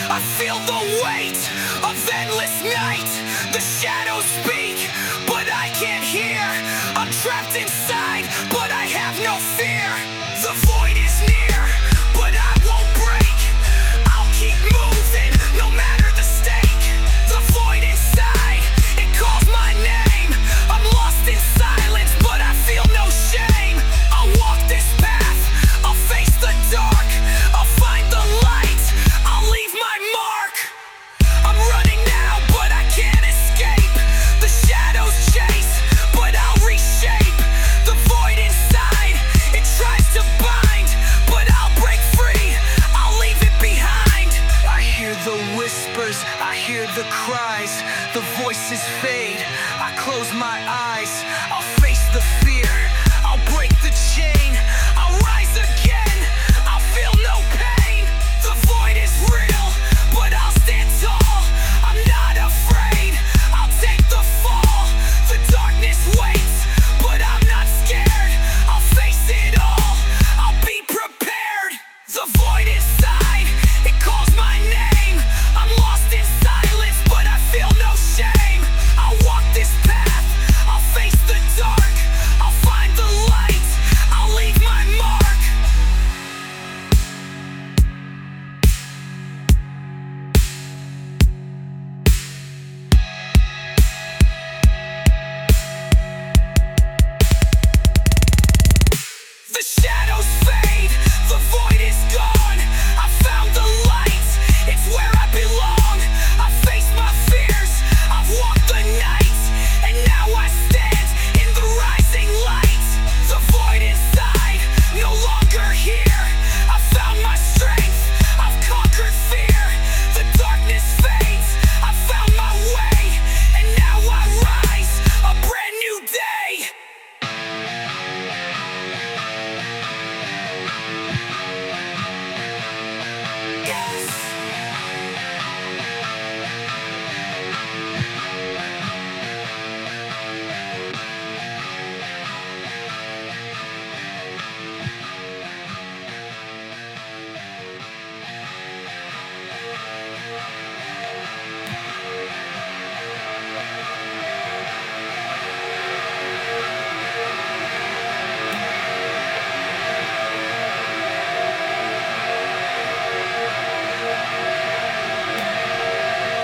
I feel the weight of endless night. The shadows speak, but I can't hear. I'm trapped inside, but I have no fear. The void is near, but I won't break. I'll keep moving, no matter the stake. The void inside, it calls my name. I'm lost in silence, but I feel no shame. I'll walk this path, I'll face the dark. I'll find the light, I'll leave my mark. I'm running now, but I can't escape. The shadows chase, but I'll reshape. The void inside, it tries to bind, but I'll break free, I'll leave it behind. I hear the whispers, I hear the cries. The voices fade, I close my eyes. I'll face the fear, I'll break the chain. I'll rise again, I'll feel no pain. The void is real, but I'll stand tall. I'm not afraid, I'll take the fall. The darkness waits, but I'm not scared. I'll face it all, I'll be prepared. The void inside, it calls my name. I'm lost in silence, but I feel no shame. I'll walk this path, I'll face the dark. I'll find the light, I'll leave my mark. The shadows